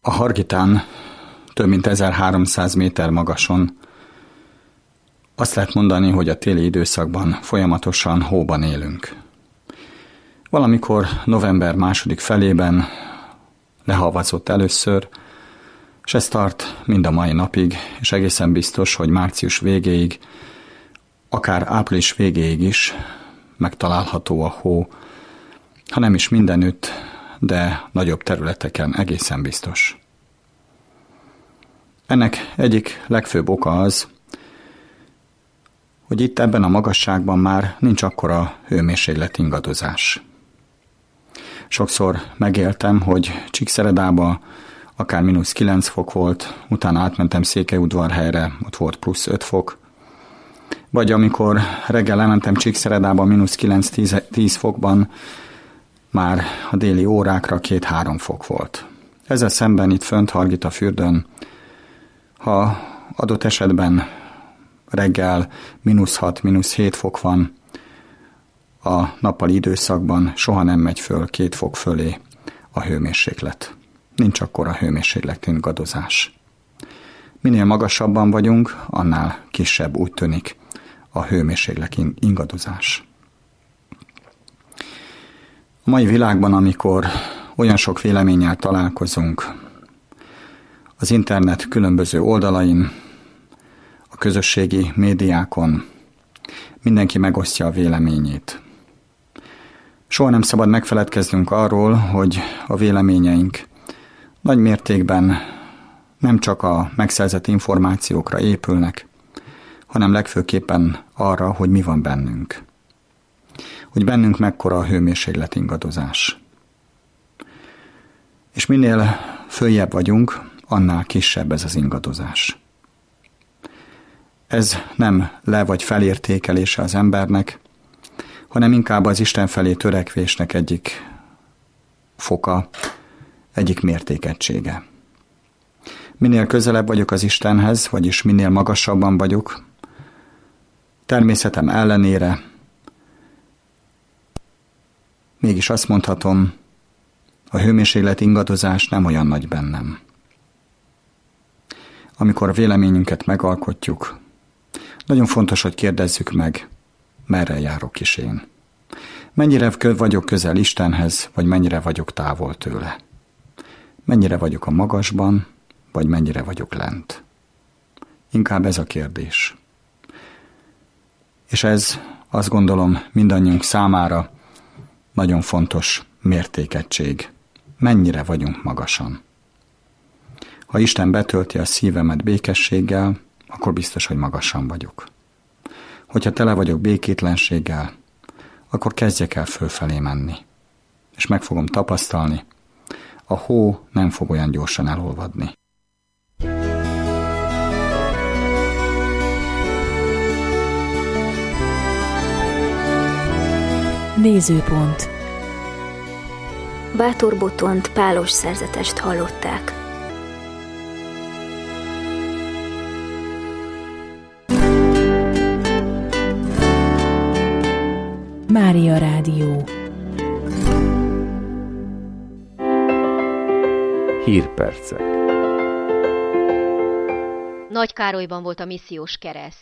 A Hargitán több mint 1300 méter magason azt lehet mondani, hogy a téli időszakban folyamatosan hóban élünk. Valamikor november második felében lehavazott először, és ez tart mind a mai napig, és egészen biztos, hogy március végéig, akár április végéig is megtalálható a hó, ha nem is mindenütt, de nagyobb területeken egészen biztos. Ennek egyik legfőbb oka az, hogy itt ebben a magasságban már nincs akkora hőmérséklet ingadozás. Sokszor megéltem, hogy Csíkszeredában akár -9 fok volt, utána átmentem Székelyudvarhelyre, ott volt +5 fok, vagy amikor reggel elmentem Csíkszeredába -9-10 fokban, már a déli órákra 2-3 fok volt. Ezzel szemben itt fönt Hargitafürdőn, ha adott esetben reggel -6-7 fok van, a nappali időszakban soha nem megy föl 2 fok fölé a hőmérséklet. Nincs akkora hőmérséklet ingadozás. Minél magasabban vagyunk, annál kisebb úgy tűnik a hőmérséklet ingadozás. A mai világban, amikor olyan sok véleménnyel találkozunk, az internet különböző oldalain, a közösségi médiákon, mindenki megosztja a véleményét. Soha nem szabad megfeledkeznünk arról, hogy a véleményeink nagy mértékben nem csak a megszerzett információkra épülnek, hanem legfőképpen arra, hogy mi van bennünk. Hogy bennünk mekkora a hőmérséklet ingadozás. És minél följebb vagyunk, annál kisebb ez az ingadozás. Ez nem le- vagy felértékelése az embernek, hanem inkább az Isten felé törekvésnek egyik foka, egyik mértékegysége. Minél közelebb vagyok az Istenhez, vagyis minél magasabban vagyok, természetem ellenére, mégis azt mondhatom, a hőmérséklet ingadozás nem olyan nagy bennem. Amikor a véleményünket megalkotjuk, nagyon fontos, hogy kérdezzük meg, merre járok is én. Mennyire vagyok közel Istenhez, vagy mennyire vagyok távol tőle. Mennyire vagyok a magasban, vagy mennyire vagyok lent. Inkább ez a kérdés. És ez, azt gondolom, mindannyiunk számára nagyon fontos mértékegység. Mennyire vagyunk magasan. Ha Isten betölti a szívemet békességgel, akkor biztos, hogy magasan vagyok. Hogyha tele vagyok békétlenséggel, akkor kezdjek el fölfelé menni. És meg fogom tapasztalni, a hó nem fog olyan gyorsan elolvadni. Nézőpont. Bátor Botont pálos szerzetest hallották. Mária Rádió. Hírpercek. Nagykárolyban volt a missziós kereszt.